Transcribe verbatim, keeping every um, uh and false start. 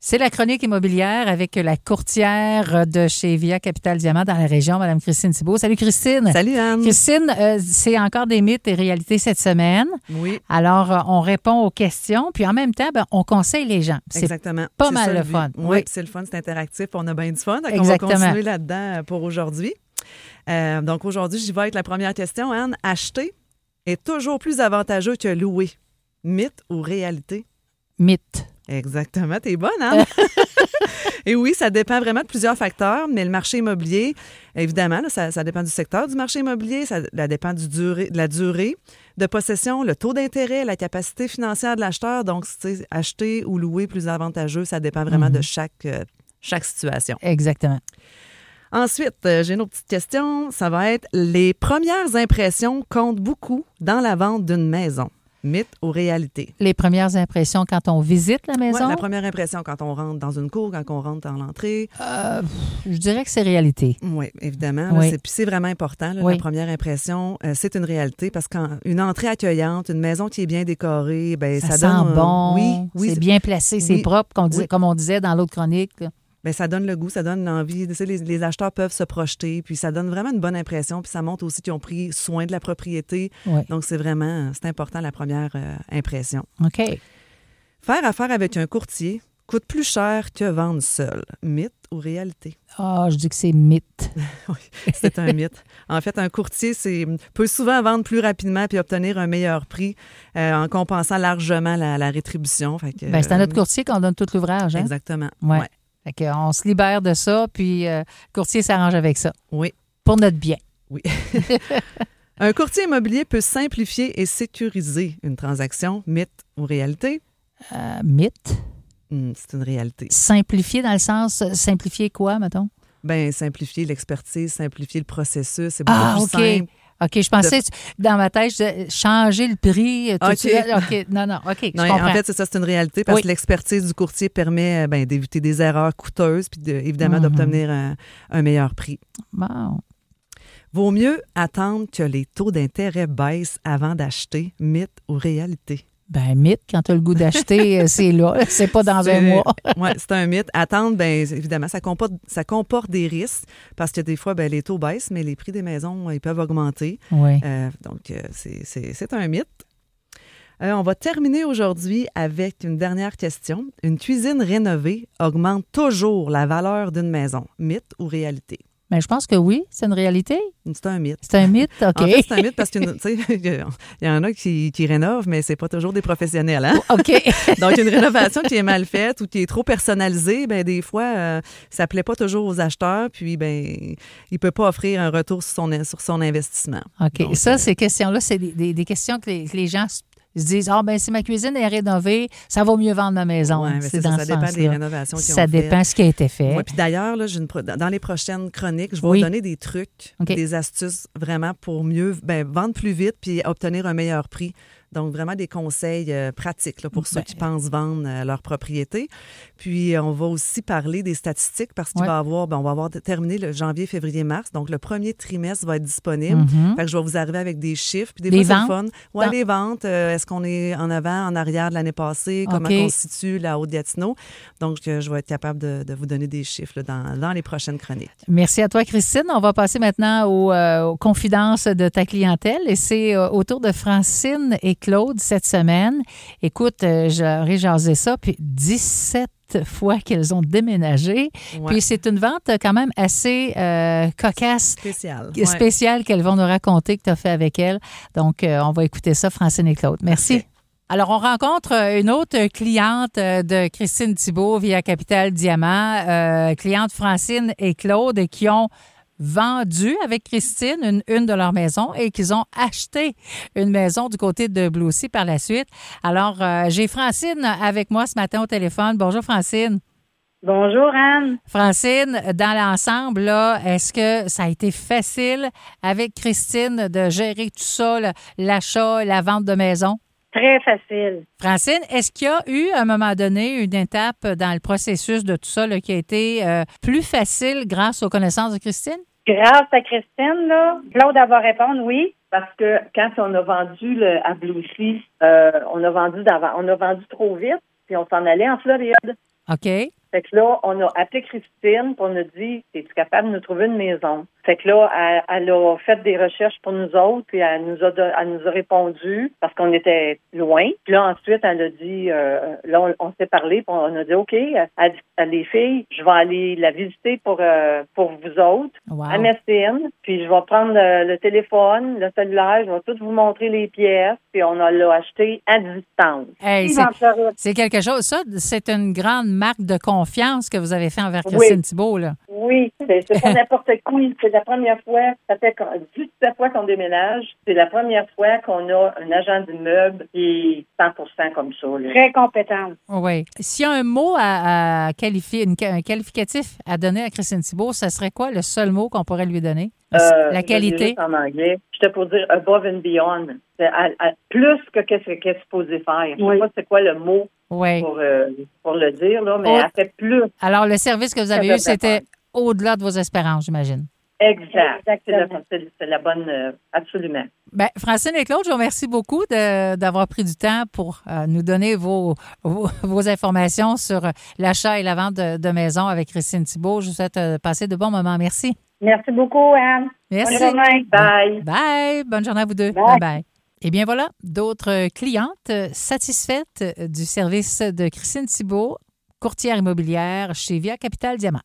C'est la chronique immobilière avec la courtière de chez Via Capital Diamant dans la région, Mme Christine Thibault. Salut Christine. Salut Anne. Christine, euh, c'est encore des mythes et réalités cette semaine. Oui. Alors, euh, on répond aux questions, puis en même temps, ben, on conseille les gens. C'est Exactement. pas c'est mal ça, le but. fun. Oui, Oui, c'est le fun, c'est interactif, on a bien du fun. Donc, on va Exactement. continuer là-dedans pour aujourd'hui. Euh, donc aujourd'hui, j'y vais avec la première question, Anne. Acheter est toujours plus avantageux que louer. Mythe ou réalité? Mythe. Exactement, t'es bonne, Anne. Et oui, ça dépend vraiment de plusieurs facteurs, mais le marché immobilier, évidemment, là, ça, ça dépend du secteur du marché immobilier, ça, ça dépend du durée, de la durée de possession, le taux d'intérêt, la capacité financière de l'acheteur. Donc, c'est acheter ou louer plus avantageux, ça dépend vraiment Mm-hmm. de chaque, euh, chaque situation. Exactement. Ensuite, euh, j'ai une autre petite question. Ça va être les premières impressions comptent beaucoup dans la vente d'une maison. Mythe ou réalité? Les premières impressions quand on visite la maison? Ouais, la première impression quand on rentre dans une cour, quand on rentre dans l'entrée. Euh, je dirais que c'est réalité. Oui, évidemment. Oui. Là, c'est, puis c'est vraiment important. Là, Oui. La première impression, euh, c'est une réalité parce qu'une entrée accueillante, une maison qui est bien décorée, ben Ça, ça, sent donne... bon, oui, oui, c'est bien placé, c'est oui. propre, qu'on disait- Oui. comme on disait dans l'autre chronique. là. Ben, ça donne le goût, ça donne l'envie. Tu sais, les, les acheteurs peuvent se projeter, puis ça donne vraiment une bonne impression, puis ça montre aussi qu'ils ont pris soin de la propriété. Oui. Donc, c'est vraiment, c'est important la première euh, impression. OK. Faire affaire avec un courtier coûte plus cher que vendre seul. Mythe ou réalité? Ah, je dis que c'est mythe. Oui, c'est un mythe. En fait, un courtier c'est, peut souvent vendre plus rapidement puis obtenir un meilleur prix euh, en compensant largement la, la rétribution. Fait que, Ben, c'est à notre euh, courtier qu'on donne tout l'ouvrage. Hein? Exactement. Ouais. Ouais. Fait qu'on se libère de ça, puis euh, le courtier s'arrange avec ça. Oui. Pour notre bien. Oui. Un courtier immobilier peut simplifier et sécuriser une transaction. Mythe ou réalité? Euh, mythe. Hmm, c'est une réalité. Simplifier dans le sens, euh, simplifier quoi, mettons? Ben simplifier l'expertise, simplifier le processus, c'est beaucoup Ah, plus OK. simple. OK, je pensais, dans ma tête, je disais, changer le prix. euh, Tout OK. de suite. OK, non, non, OK, je Non, comprends. en fait, c'est ça, c'est une réalité parce Oui. que l'expertise du courtier permet ben, d'éviter des erreurs coûteuses puis de- évidemment Mhm. d'obtenir un, un meilleur prix. Bon. Vaut mieux attendre que les taux d'intérêt baissent avant d'acheter, mythe ou réalité? Ben, mythe, quand tu as le goût d'acheter, euh, c'est là. C'est pas dans un mois. Oui, c'est un mythe. Attendre, bien évidemment, ça comporte, ça comporte des risques parce que des fois, ben, les taux baissent, mais les prix des maisons, ils peuvent augmenter. Oui. Euh, donc, euh, c'est, c'est, c'est un mythe. Euh, on va terminer aujourd'hui avec une dernière question. Une cuisine rénovée augmente toujours la valeur d'une maison. Mythe ou réalité? Mais je pense que oui, c'est une réalité. C'est un mythe. C'est un mythe, OK. En fait, c'est un mythe parce qu'il y en a qui, qui rénovent, mais c'est pas toujours des professionnels. Hein? OK. Donc, une rénovation qui est mal faite ou qui est trop personnalisée, ben des fois, euh, ça plaît pas toujours aux acheteurs, puis ben il peut pas offrir un retour sur son, sur son investissement. OK. Donc, ça, euh, ces questions-là, c'est des, des- des questions que les, que les gens se se disent, ah, ben si ma cuisine est rénovée, ça vaut mieux vendre ma maison. ouais, mais c'est c'est ça, dans ça ce dépend des sens-là. rénovations qui ont Ça fait. dépend ce qui a été fait. Ouais, puis d'ailleurs, là, j'ai une pro- dans les prochaines chroniques, je vais Oui. vous donner des trucs, OK. des astuces vraiment pour mieux ben, vendre plus vite puis obtenir un meilleur prix. Donc, vraiment des conseils euh, pratiques là, pour ceux Ben. qui pensent vendre euh, leur propriété. Puis, euh, on va aussi parler des statistiques parce qu'il Ouais. va avoir, ben, on va avoir terminé le janvier, février, mars. Donc, le premier trimestre va être disponible. Mhm. Fait que je vais vous arriver avec des chiffres. Puis des Des fois, c'est ventes? le fun. Ouais, Dans- les ventes. euh, est-ce qu'on est en avant, en arrière de l'année passée? Comment OK. on se situe la Haute-Gatineau? Donc, euh, je vais être capable de, de vous donner des chiffres là, dans, dans les prochaines chroniques. Merci à toi, Christine. On va passer maintenant aux, euh, aux confidences de ta clientèle et c'est euh, au tour de Francine et Claude cette semaine. Écoute, euh, j'aurais jasé ça, puis dix-sept fois qu'elles ont déménagé. Ouais. Puis c'est une vente quand même assez euh, cocasse, Spécial. Ouais. spéciale qu'elles vont nous raconter que tu as fait avec elles. Donc, euh, on va écouter ça, Francine et Claude. Merci. Parfait. Alors, on rencontre une autre cliente de Christine Thibault via Capital Diamant, euh, cliente Francine et Claude, qui ont vendu avec Christine une, une de leurs maisons et qu'ils ont acheté une maison du côté de Bloussy par la suite. Alors, euh, j'ai Francine avec moi ce matin au téléphone. Bonjour, Francine. Bonjour, Anne. Francine, dans l'ensemble, là, est-ce que ça a été facile avec Christine de gérer tout ça, le- l'achat, la vente de maison? Très facile. Francine, est-ce qu'il y a eu, à un moment donné, une étape dans le processus de tout ça là, qui a été euh, plus facile grâce aux connaissances de Christine? Grâce à Christine, là, Claude, elle va répondre oui. Parce que quand on a vendu le, à Bloussy, euh, on a vendu d'avant, on a vendu trop vite, puis on s'en allait en Floride. OK. Fait que là, on a appelé Christine, puis on a dit, es-tu capable de nous trouver une maison? Fait que là, elle, elle a fait des recherches pour nous autres, puis elle nous a, elle nous a répondu parce qu'on était loin. Puis là, ensuite, elle a dit, euh, là, on, on s'est parlé, puis on a dit, OK, elle a dit à les filles, je vais aller la visiter pour euh, pour vous autres, Wow. à Messine, puis je vais prendre le, le téléphone, le cellulaire, je vais tout vous montrer les pièces, puis on a l'a acheté à distance. Hey, c'est, c'est quelque chose. Ça, c'est une grande marque de confiance que vous avez fait envers Christine Oui. Thibault, là. Oui, c'est, c'est pas n'importe qui. C'est la première fois, ça fait dix-sept fois qu'on déménage. C'est la première fois qu'on a un agent d'immeuble qui est cent pour cent comme ça. Là. Très compétent. Oui. S'il y a un mot à, à qualifier, une, un qualificatif à donner à Christine Thibault, ça serait quoi le seul mot qu'on pourrait lui donner? Euh, la qualité. En anglais. J'étais pour dire above and beyond. C'est à, à, plus que qu'est-ce qu'elle est supposée faire. Je ne sais Oui. pas c'est quoi le mot oui. pour, euh, pour le dire, là, mais Au... elle fait plus. Alors, le service que vous avez eu, c'était au-delà de vos espérances, j'imagine. Exact. C'est la, c'est, c'est la bonne... Euh, absolument. Bien, Francine et Claude, je vous remercie beaucoup de, d'avoir pris du temps pour euh, nous donner vos, vos, vos informations sur l'achat et la vente de, de maisons avec Christine Thibault. Je vous souhaite de passer de bons moments. Merci. Merci beaucoup, Anne. Merci. Bonne journée. Bye. Bye. Bonne journée à vous deux. Bye. Bye bye. Eh bien voilà, d'autres clientes satisfaites du service de Christine Thibault, courtière immobilière chez Via Capital Diamant.